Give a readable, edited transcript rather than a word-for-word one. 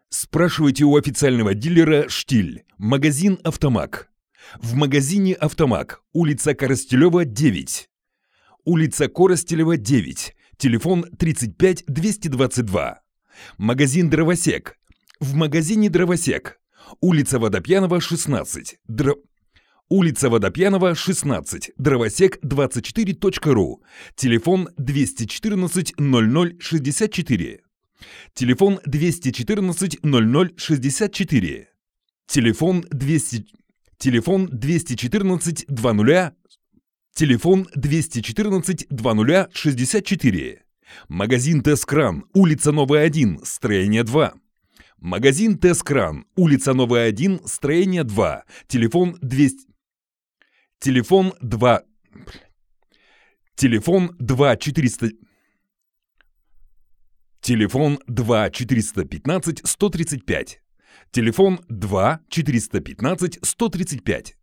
Спрашивайте у официального дилера «Штиль». Магазин «Автомаг». В магазине «Автомаг». Улица Коростелева, 9. Улица Коростелева, 9. Телефон 35 222. Магазин «Дровосек». В магазине «Дровосек». Улица Водопьянова, 16. Улица Водопьянова, 16. Дровосек24.ру. Телефон 214 00 64. Телефон 214 00 64. Телефон 214 20. Телефон 214 20 64. Магазин «Тескран», улица Новая, 1, строение 2. Магазин «Тескран», улица Новая, 1, строение 2. Телефон 200. Телефон 2. Телефон 2 400. Телефон 2 415 135. Телефон 2 415 135.